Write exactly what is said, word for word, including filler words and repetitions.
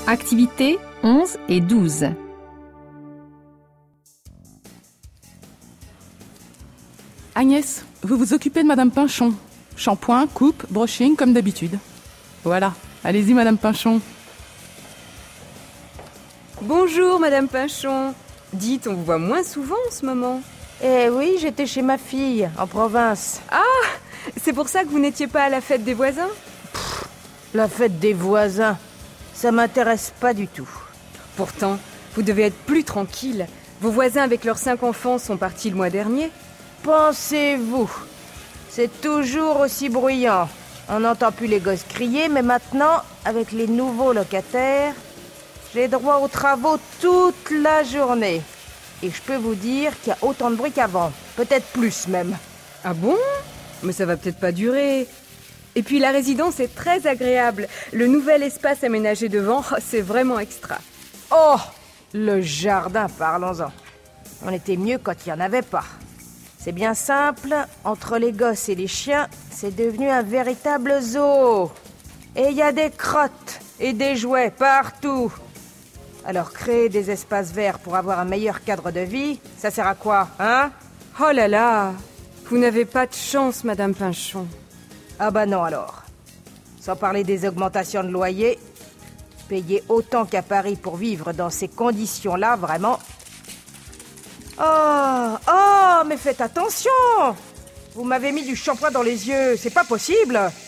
Activités onze et douze. Agnès, vous vous occupez de Madame Pinchon. Shampoing, coupe, brushing, comme d'habitude. Voilà, allez-y Madame Pinchon. Bonjour Madame Pinchon. Dites, on vous voit moins souvent en ce moment. Eh oui, j'étais chez ma fille, en province. Ah, c'est pour ça que vous n'étiez pas à la fête des voisins ? Pff, la fête des voisins, ça m'intéresse pas du tout. Pourtant, vous devez être plus tranquille. Vos voisins avec leurs cinq enfants sont partis le mois dernier. Pensez-vous, c'est toujours aussi bruyant. On n'entend plus les gosses crier, mais maintenant, avec les nouveaux locataires, j'ai droit aux travaux toute la journée. Et je peux vous dire qu'il y a autant de bruit qu'avant. Peut-être plus même. Ah bon ? Mais ça va peut-être pas durer. Et puis la résidence est très agréable. Le nouvel espace aménagé devant, c'est vraiment extra. Oh, le jardin, parlons-en. On était mieux quand il n'y en avait pas. C'est bien simple, entre les gosses et les chiens, c'est devenu un véritable zoo. Et il y a des crottes et des jouets partout. Alors créer des espaces verts pour avoir un meilleur cadre de vie, ça sert à quoi, hein ? Oh là là, vous n'avez pas de chance, Madame Pinchon. Ah bah non alors. Sans parler des augmentations de loyer, payer autant qu'à Paris pour vivre dans ces conditions-là, vraiment... Oh, oh, mais faites attention! Vous m'avez mis du shampoing dans les yeux, c'est pas possible!